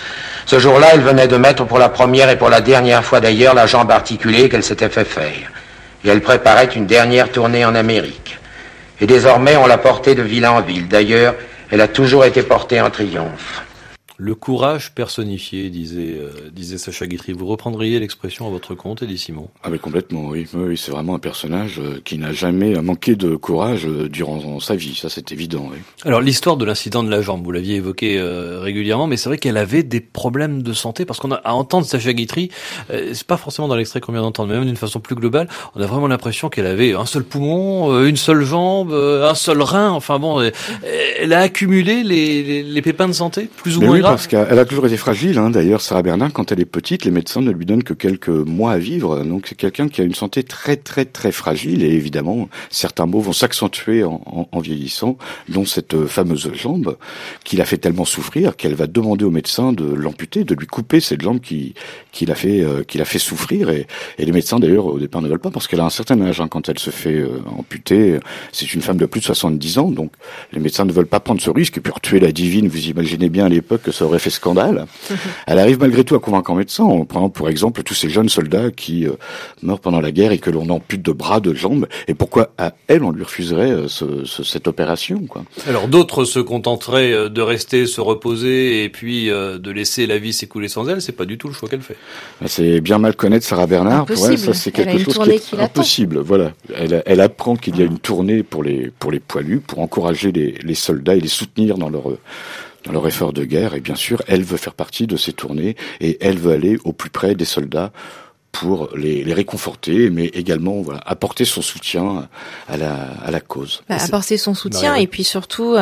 S11: Ce jour-là, elle venait de mettre pour la première et pour la dernière fois d'ailleurs la jambe articulée qu'elle s'était fait faire. Et elle préparait une dernière tournée en Amérique. Et désormais, on l'a portée de ville en ville. D'ailleurs, elle a toujours été portée en triomphe.
S2: Le courage personnifié, disait Sacha Guitry. Vous reprendriez l'expression à votre compte, Eddie Simon?
S4: Ah mais complètement, oui. Oui, c'est vraiment un personnage qui n'a jamais manqué de courage durant sa vie, ça c'est évident. Oui.
S2: Alors l'histoire de l'incident de la jambe, vous l'aviez évoqué régulièrement, mais c'est vrai qu'elle avait des problèmes de santé, parce qu'on a à entendre Sacha Guitry, c'est pas forcément dans l'extrait qu'on vient d'entendre, mais même d'une façon plus globale, on a vraiment l'impression qu'elle avait un seul poumon, une seule jambe, un seul rein, enfin bon, elle a accumulé les pépins de santé, plus ou moins graves.
S4: Parce qu'elle a toujours été fragile, d'ailleurs Sarah Bernhardt, quand elle est petite, les médecins ne lui donnent que quelques mois à vivre, donc c'est quelqu'un qui a une santé très très très fragile, et évidemment certains maux vont s'accentuer en vieillissant, dont cette fameuse jambe qui l'a fait tellement souffrir qu'elle va demander au médecin de l'amputer, de lui couper cette jambe qui l'a fait souffrir, et les médecins d'ailleurs au départ ne veulent pas, parce qu'elle a un certain âge quand elle se fait amputer, c'est une femme de plus de 70 ans, donc les médecins ne veulent pas prendre ce risque, et puis tuer la divine, vous imaginez bien à l'époque que ça aurait fait scandale. Elle arrive malgré tout à convaincre un médecin, en prenant pour exemple tous ces jeunes soldats qui meurent pendant la guerre et que l'on ampute de bras, de jambes, et pourquoi à elle on lui refuserait cette opération, quoi.
S2: Alors d'autres se contenteraient de rester, se reposer et puis de laisser la vie s'écouler sans elle, c'est pas du tout le choix qu'elle fait.
S4: C'est bien mal connaître Sarah Bernhardt, pour elle ça c'est quelque chose qui est impossible. Voilà, elle apprend qu'il y a une tournée pour les poilus, pour encourager les soldats et les soutenir dans leur effort de guerre, et bien sûr, elle veut faire partie de ces tournées, et elle veut aller au plus près des soldats pour les réconforter, mais également apporter son soutien à la cause.
S3: Apporter son soutien, et puis surtout,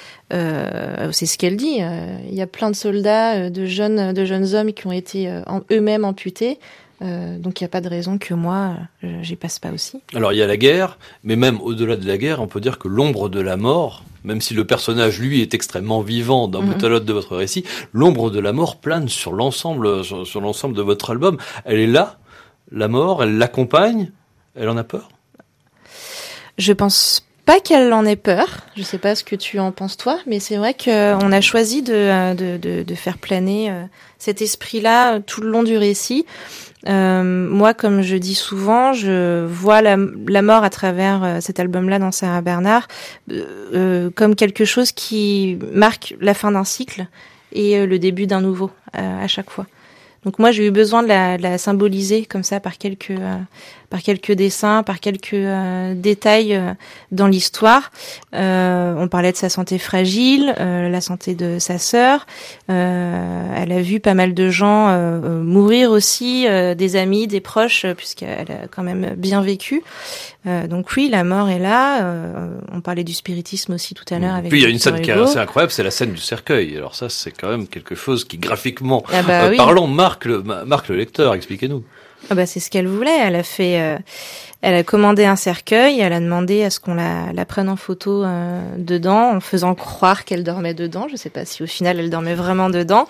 S3: c'est ce qu'elle dit, il y a plein de soldats, de jeunes hommes qui ont été eux-mêmes amputés, donc il n'y a pas de raison que moi, j'y passe pas aussi.
S2: Alors il y a la guerre, mais même au-delà de la guerre, on peut dire que l'ombre de la mort, même si le personnage, lui, est extrêmement vivant d'un bout à l'autre de votre récit, l'ombre de la mort plane sur l'ensemble de votre album. Elle est là, la mort, elle l'accompagne, elle en a peur?
S3: Je pense pas qu'elle en ait peur. Je sais pas ce que tu en penses toi, mais c'est vrai qu'on a choisi de faire planer cet esprit-là tout le long du récit. Moi, comme je dis souvent, je vois la mort à travers cet album-là dans Sarah Bernhardt comme quelque chose qui marque la fin d'un cycle et le début d'un nouveau à chaque fois. Donc moi, j'ai eu besoin de la symboliser comme ça par quelques dessins, par quelques détails dans l'histoire. On parlait de sa santé fragile, la santé de sa sœur. Elle a vu pas mal de gens mourir aussi, des amis, des proches, puisqu'elle a quand même bien vécu. Donc oui, la mort est là. On parlait du spiritisme aussi tout à l'heure. Avec
S2: puis il y a une scène qui est assez incroyable, c'est la scène du cercueil. Alors ça, c'est quand même quelque chose qui graphiquement
S3: oui.
S2: parlant marque le lecteur. Expliquez-nous.
S3: Ah bah c'est ce qu'elle voulait. Elle a commandé un cercueil. Elle a demandé à ce qu'on la prenne en photo dedans, en faisant croire qu'elle dormait dedans. Je sais pas si au final elle dormait vraiment dedans.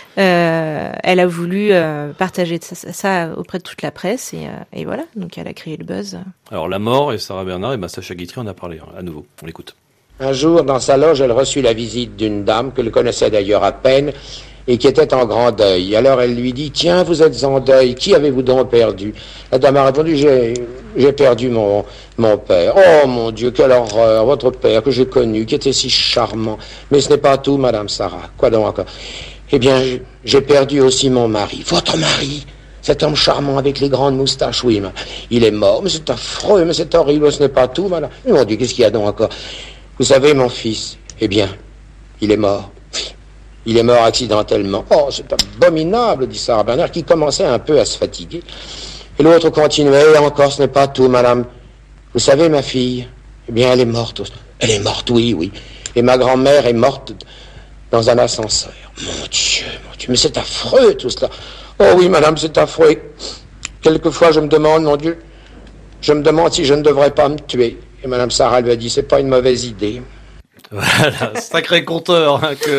S3: Elle a voulu partager ça auprès de toute la presse et voilà. Donc elle a créé le buzz.
S2: Alors la mort et Sarah Bernhardt et Sacha Guitry en a parlé à nouveau. On l'écoute.
S11: Un jour, dans sa loge, elle reçut la visite d'une dame qu'elle connaissait d'ailleurs à peine et qui était en grand deuil. Alors elle lui dit « Tiens, vous êtes en deuil, qui avez-vous donc perdu ?» La dame a répondu « J'ai perdu mon père. Oh mon Dieu, quelle horreur, votre père que j'ai connu, qui était si charmant. Mais ce n'est pas tout, Madame Sarah. Quoi donc encore ? Eh bien, j'ai perdu aussi mon mari. Votre mari ? Cet homme charmant avec les grandes moustaches, oui, mais il est mort. Mais c'est affreux, mais c'est horrible, ce n'est pas tout, Madame. Mais mon Dieu, qu'est-ce qu'il y a donc encore ? Vous savez, mon fils, eh bien, il est mort. Il est mort accidentellement. Oh, c'est abominable, dit Sarah Bernhardt, qui commençait un peu à se fatiguer. Et l'autre continuait, et encore, ce n'est pas tout, madame. Vous savez, ma fille, eh bien, elle est morte. Elle est morte, oui. Et ma grand-mère est morte dans un ascenseur. Mon Dieu, mais c'est affreux, tout cela. Oh oui, madame, c'est affreux. Quelquefois, je me demande, mon Dieu, si je ne devrais pas me tuer. Et madame Sarah lui a dit, c'est pas une mauvaise idée.
S2: Voilà, sacré conteur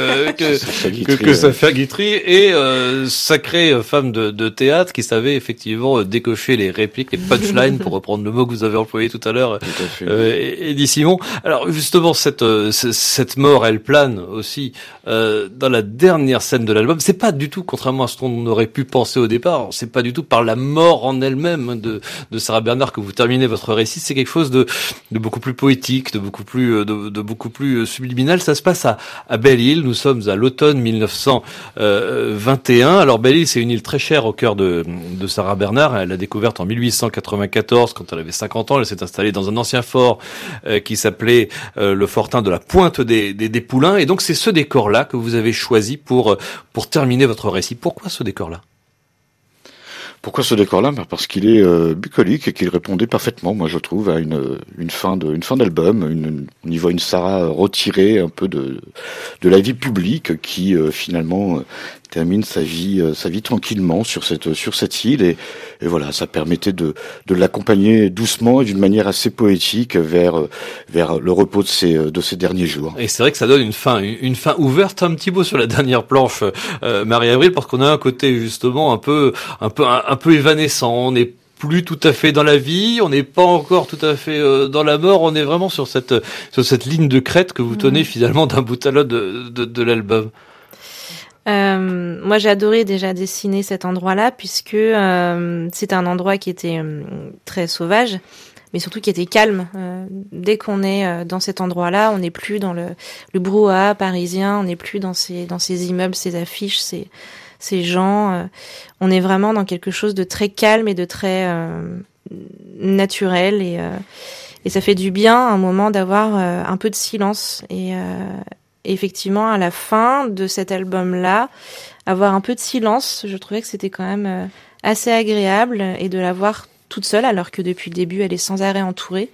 S2: que Sacha Guitry et sacrée femme de théâtre qui savait effectivement décocher les répliques, les punchlines pour reprendre le mot que vous avez employé tout à l'heure, Eddie Simon. Alors justement cette mort, elle plane aussi dans la dernière scène de l'album. C'est pas du tout, contrairement à ce qu'on aurait pu penser au départ, c'est pas du tout par la mort en elle-même de Sarah Bernhardt que vous terminez votre récit. C'est quelque chose de beaucoup plus poétique, de beaucoup plus subliminal. Ça se passe à Belle-Île. Nous sommes à l'automne 1921. Alors Belle-Île, c'est une île très chère au cœur de Sarah Bernhardt. Elle l'a découverte en 1894 quand elle avait 50 ans. Elle s'est installée dans un ancien fort qui s'appelait le fortin de la Pointe des Poulains. Et donc c'est ce décor-là que vous avez choisi pour terminer votre récit. Pourquoi ce décor-là ?
S4: Pourquoi ce décor-là ? Parce qu'il est bucolique et qu'il répondait parfaitement, moi je trouve, à une fin d'album. On y voit une Sarah retirée un peu de la vie publique qui finalement termine sa vie tranquillement sur cette île et voilà, ça permettait de l'accompagner doucement et d'une manière assez poétique vers le repos de ces derniers jours.
S2: Et c'est vrai que ça donne une fin ouverte un petit peu sur la dernière planche, Marie-Avril, parce qu'on a un côté justement un peu évanescent. On n'est plus tout à fait dans la vie, on n'est pas encore tout à fait dans la mort, on est vraiment sur cette ligne de crête que vous tenez finalement d'un bout à l'autre de l'album.
S3: Moi, j'ai adoré déjà dessiner cet endroit-là puisque c'est un endroit qui était très sauvage, mais surtout qui était calme. Dès qu'on est dans cet endroit-là, on n'est plus dans le brouhaha parisien, on n'est plus dans ces immeubles, ces affiches, ces gens. On est vraiment dans quelque chose de très calme et de très naturel et ça fait du bien à un moment d'avoir un peu de silence et effectivement, à la fin de cet album-là, avoir un peu de silence, je trouvais que c'était quand même assez agréable et de la voir toute seule, alors que depuis le début, elle est sans arrêt entourée.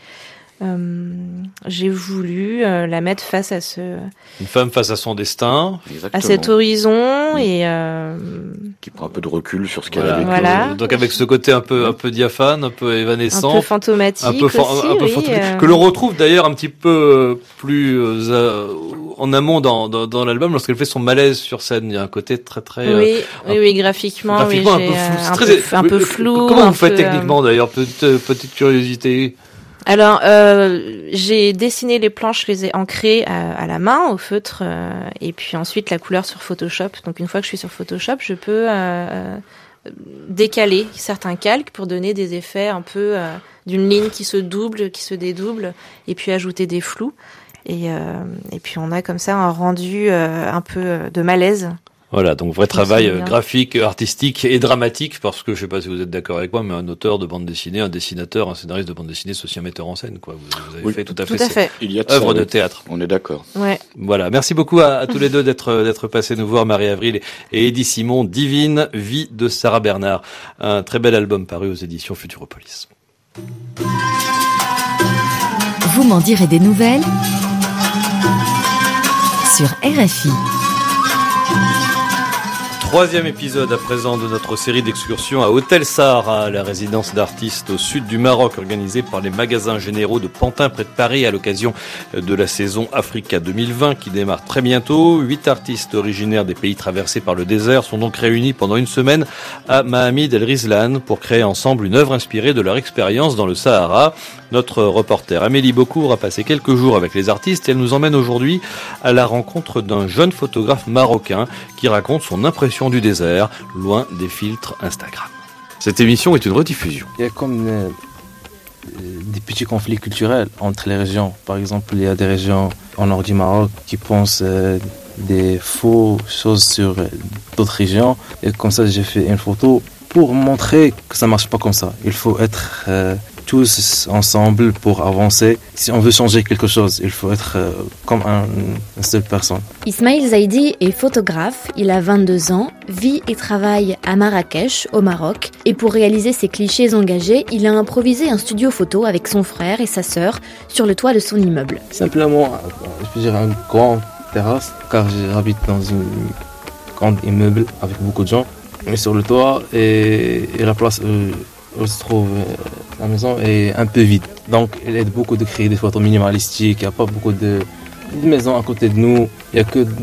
S3: J'ai voulu la mettre face à
S2: une femme face à son destin,
S3: à cet horizon et
S4: qui prend un peu de recul sur ce qu'elle a vécu.
S3: Voilà.
S2: Donc avec ce côté un peu diaphane, un peu évanescent,
S3: un peu fantomatique, un peu
S2: fantomatique, que l'on retrouve d'ailleurs un petit peu plus en amont dans l'album lorsqu'elle fait son malaise sur scène. Il y a un côté très
S3: oui, graphiquement
S2: un peu flou.
S3: un peu flou.
S2: Comment vous faites techniquement d'ailleurs, petite curiosité?
S3: Alors, j'ai dessiné les planches, je les ai ancrées à la main, au feutre, et puis ensuite la couleur sur Photoshop. Donc une fois que je suis sur Photoshop, je peux décaler certains calques pour donner des effets un peu d'une ligne qui se double, qui se dédouble, et puis ajouter des flous. Et puis on a comme ça un rendu un peu de malaise.
S2: Voilà, donc vrai travail graphique, artistique et dramatique, parce que je sais pas si vous êtes d'accord avec moi, mais un auteur de bande dessinée, un dessinateur, un scénariste de bande dessinée, c'est aussi un metteur en scène, quoi. Vous avez fait tout à fait.
S4: Il y a
S2: œuvre de théâtre.
S4: On est d'accord.
S3: Ouais.
S2: Voilà. Merci beaucoup à tous les deux d'être passés nous voir, Marie-Avril et Eddie Simon. Divine vie de Sarah Bernard. Un très bel album paru aux éditions Futuropolis.
S1: Vous m'en direz des nouvelles sur RFI.
S2: Troisième épisode à présent de notre série d'excursions à Hôtel Sahara, la résidence d'artistes au sud du Maroc organisée par les magasins généraux de Pantin près de Paris à l'occasion de la saison Africa 2020 qui démarre très bientôt. 8 artistes originaires des pays traversés par le désert sont donc réunis pendant une semaine à Mahamid El Rizlan pour créer ensemble une œuvre inspirée de leur expérience dans le Sahara. Notre reporter Amélie Beaucourt a passé quelques jours avec les artistes et elle nous emmène aujourd'hui à la rencontre d'un jeune photographe marocain qui raconte son impression du désert, loin des filtres Instagram. Cette émission est une rediffusion.
S12: Il y a comme des petits conflits culturels entre les régions. Par exemple, il y a des régions au nord du Maroc qui pensent des fausses choses sur d'autres régions. Et comme ça, j'ai fait une photo pour montrer que ça marche pas comme ça. Il faut être tous ensemble pour avancer. Si on veut changer quelque chose, il faut être comme une seule personne.
S13: Ismail Zaidi est photographe, il a 22 ans, vit et travaille à Marrakech, au Maroc. Et pour réaliser ses clichés engagés, il a improvisé un studio photo avec son frère et sa sœur sur le toit de son immeuble.
S12: Simplement, je peux dire une grande terrasse, car j'habite dans une grande immeuble avec beaucoup de gens. Mais sur le toit, et la place où se trouve la maison est un peu vide. Donc il aide beaucoup de créer des photos minimalistiques. Il n'y a pas beaucoup de maisons à côté de nous. Il n'y a que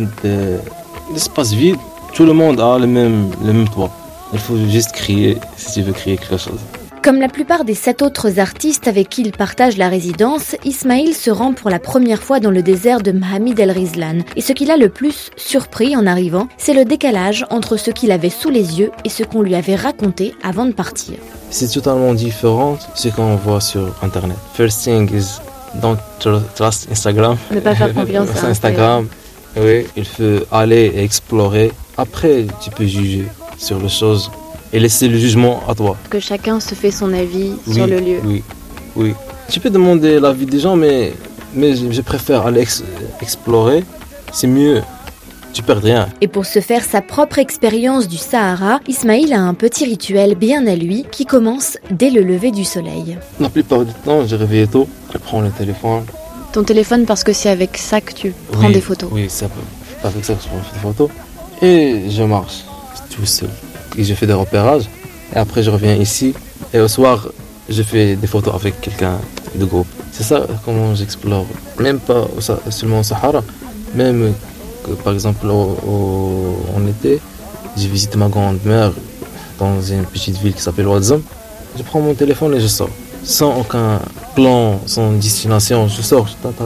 S12: d'espace vide. Tout le monde a le même toit. Il faut juste créer si tu veux créer quelque chose.
S13: Comme la plupart des 7 autres artistes avec qui il partage la résidence, Ismail se rend pour la première fois dans le désert de Mahamid El Rizlan. Et ce qui l'a le plus surpris en arrivant, c'est le décalage entre ce qu'il avait sous les yeux et ce qu'on lui avait raconté avant de partir.
S12: C'est totalement différent de ce qu'on voit sur Internet. First thing is don't trust Instagram.
S13: Ne pas faire confiance à
S12: Instagram. Oui, il faut aller et explorer. Après, tu peux juger sur les choses et laisser le jugement à toi.
S13: Que chacun se fait son avis sur le lieu.
S12: Oui. Tu peux demander l'avis des gens, mais je préfère aller explorer. C'est mieux. Tu perds rien.
S13: Et pour se faire sa propre expérience du Sahara, Ismail a un petit rituel bien à lui qui commence dès le lever du soleil.
S12: La plupart du temps, je réveille tôt, je prends le téléphone.
S13: Ton téléphone parce que c'est avec ça que tu prends des photos.
S12: Oui, c'est avec ça que je prends des photos. Et je marche tout seul. Et je fais des repérages. Et après, je reviens ici. Et au soir, je fais des photos avec quelqu'un de groupe. C'est ça comment j'explore. Même pas seulement au Sahara. Même, par exemple, en été, j'ai visité ma grand-mère dans une petite ville qui s'appelle Ouazzam. Je prends mon téléphone et je sors. Sans aucun plan, sans destination. Je sors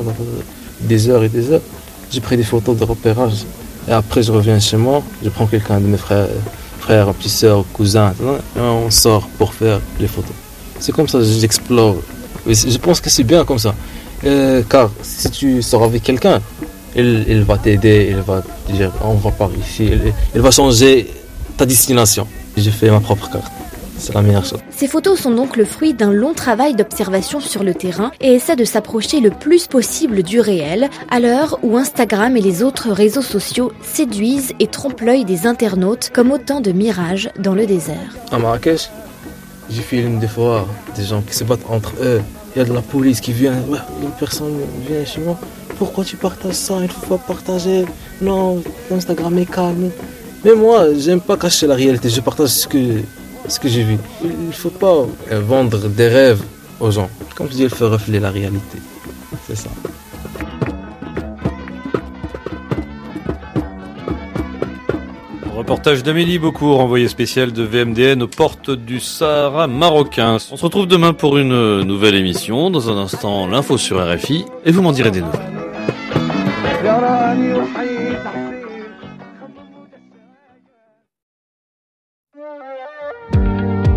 S12: des heures et des heures. J'ai pris des photos de repérage. Et après, je reviens chez moi. Je prends quelqu'un de mes frères, petites sœurs, cousins. Et on sort pour faire les photos. C'est comme ça que j'explore. Je pense que c'est bien comme ça. Car si tu sors avec quelqu'un, il va t'aider, il va te dire on va par ici, il va changer ta destination. J'ai fait ma propre carte. C'est la meilleure chose.
S13: Ces photos sont donc le fruit d'un long travail d'observation sur le terrain et essaient de s'approcher le plus possible du réel à l'heure où Instagram et les autres réseaux sociaux séduisent et trompent l'œil des internautes comme autant de mirages dans le désert.
S12: À Marrakech, j'ai filmé des fois des gens qui se battent entre eux. Il y a de la police qui vient, une personne vient chez moi. Pourquoi tu partages ça? Il faut pas partager. Non, Instagram est calme. Mais moi, j'aime pas cacher la réalité. Je partage ce que j'ai vu. Il ne faut pas vendre des rêves aux gens. Comme je dis, il faut refléter la réalité. C'est ça.
S2: On Reportage d'Amélie Beaucourt, envoyée spéciale de VMDN aux portes du Sahara marocain. On se retrouve demain pour une nouvelle émission. Dans un instant, l'info sur RFI et vous m'en direz des nouvelles.